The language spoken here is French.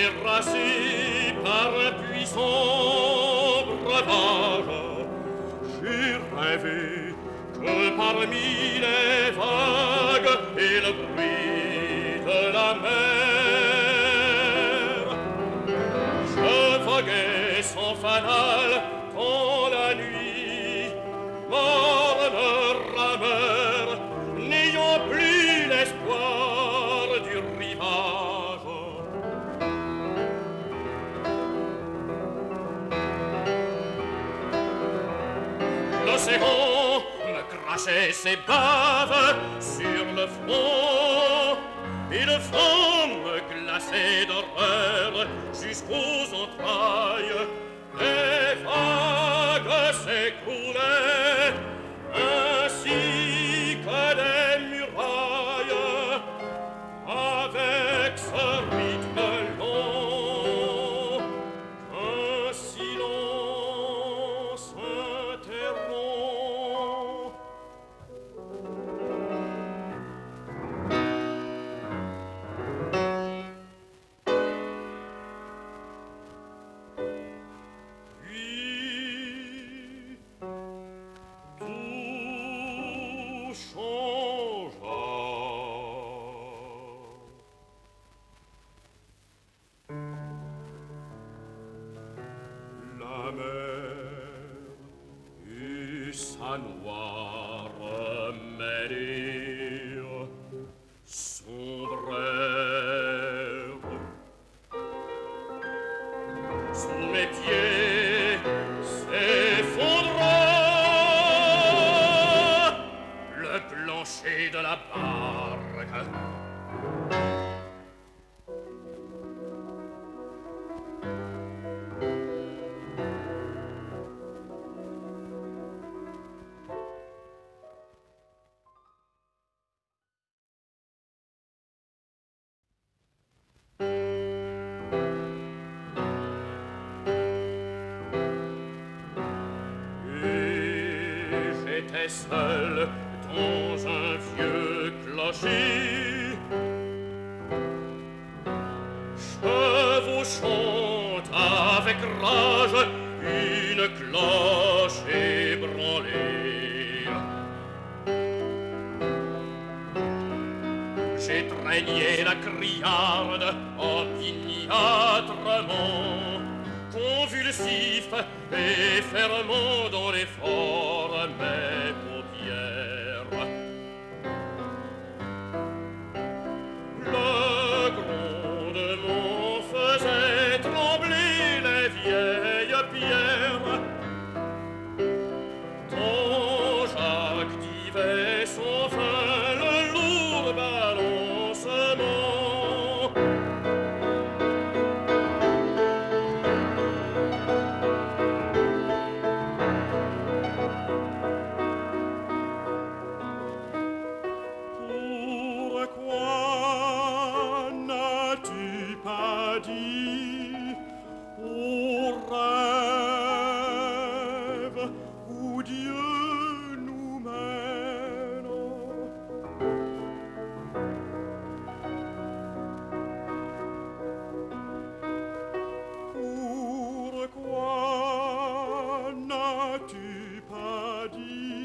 terrassé par un puissant breuvage. J'ai rêvé que parmi les vagues et le bruit de la mer, je voguais sans fanal dans la nuit, morne rameur, n'ayant plus l'espoir du rivage. L'océan me crachait ses baves sur le front, et le vent me glaçait d'horreur jusqu'aux entrailles. Les vagues s'écroulaient ainsi que des murailles, avec ce rythme long qu'un silence interrompt. Puis tout changea. La mer eut sa noire mêlée, sombrèrent sous mes pieds, s'effondra le plancher de la barque. Et j'étais seul dans un vieux clocher, chevauchant avec rage une cloche ébranlée. J'étreignais la criarde opiniâtrement, convulsif et fermant dans l'effort mes paupières. Le grondement faisait trembler les vieilles pierres, dont j'activais sans fin le lourd balancement. Pourquoi n'as-tu pas dit au rêve où Dieu nous mène? Pourquoi n'as-tu pas dit